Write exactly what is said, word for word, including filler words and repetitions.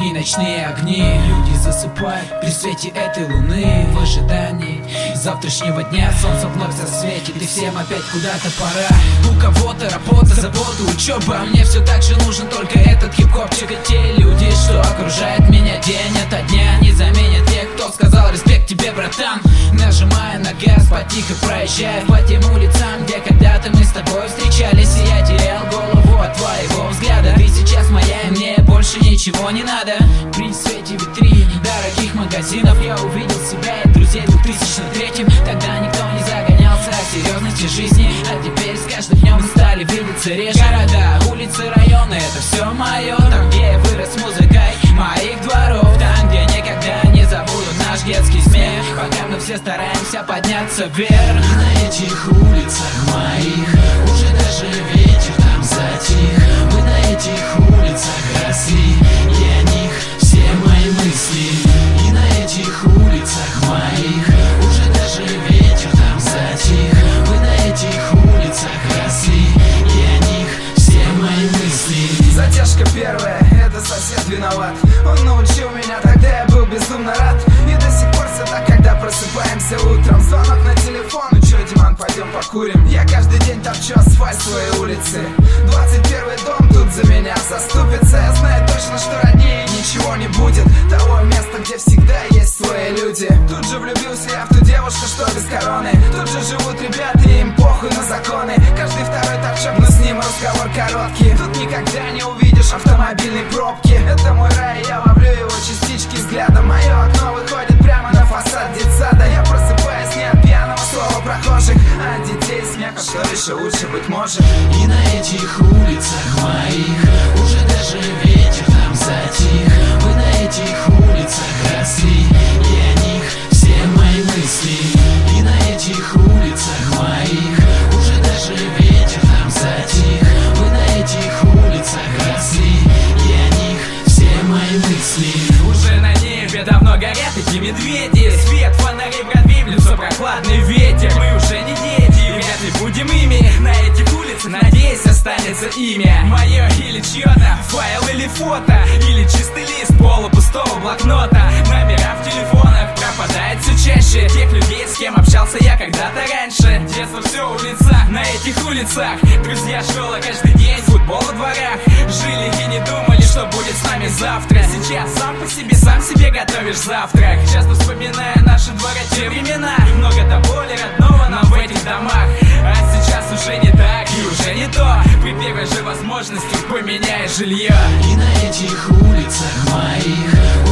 и ночные огни. Люди засыпают при свете этой луны в ожидании завтрашнего дня. Солнце вновь засветит и всем опять куда-то пора. У кого-то работа, забота, учеба, а мне все так же нужен только этот хип-хопчик. И те люди, что окружают меня день ото дня, не заменят тех, кто сказал респект тебе, братан. Нажимая на газ, потихо проезжая по тем улицам, где когда-то мы с тобой встречались. И я терял голову от твоего взгляда. Ты сейчас моя, и мне больше ничего не надо. При свете витрин дорогих магазинов я увидел себя и друзей в две тысячи третьем. Тогда никто не загонялся о серьезности жизни, а теперь с каждым днем мы стали видеться реже. Города, улицы, районы — это все мое. Там, где я вырос с музыкой моих дворов, там, где никогда не забудут наш детский смех, пока мы все стараемся подняться вверх. И на этих улицах моих уже даже вечер там затих. Мы на этих улицах росли, и о них все мои мысли. И на этих улицах моих уже даже вечер там затих. Мы на этих улицах росли, и о них все мои мысли. Затяжка первая, это сосед виноват. Он научил меня, тогда я был безумно рад. И до сих пор все так, когда просыпаемся утром. Звонок на телефон: ну чё, Диман, пойдем покурим. Я каждый день топчу асфальт своей улицы. Двадцать первый дом тут за меня заступится. Я знаю точно, что роднее ничего не будет того места, где всегда есть свои люди. Тут же влюбился я в ту девушку, что без короны. Тут же живут ребята, и им похуй на законы. Каждый второй торчок, но с ним разговор короткий. Тут никогда не увидишь автомобильной пробки. Это мой рай, я ловлю его частички взгляда. Мое окно выходит прямо на фасад детсада. Я просыпаюсь не от пьяного слова прохожих, а от детей смеха, что еще лучше быть может. И на этих улицах моих уже даже вечер там затих. Мы на этих улицах росли, и о них все мои мысли. И на этих улицах моих уже даже вечер там затих. Мы на этих улицах росли, и о них все мои мысли. Уже на небе давно горят эти медведи. Свет фонарей Бродвей, в лицо прохладный ветер. Мы уже не дети, вряд ли будем ими. На этих улицах, надеюсь, останется имя мое или чье-то, файл или фото, или чистый лист полупустого блокнота. Номера в телефонах пропадает все чаще. Тех людей, с кем общался я когда-то раньше. Детство все улица, на этих улицах. Друзья, школа каждый день, футбол во дворах. Жили и не думали, что будет с нами завтра. Сейчас сам по себе, сам себе готовишь завтрак. Часто вспоминая наши двора, те времена. Много до боли родного нам в этих домах. А сейчас уже не так и уже не то. При первой же возможности поменяй жилье. И на этих улицах моих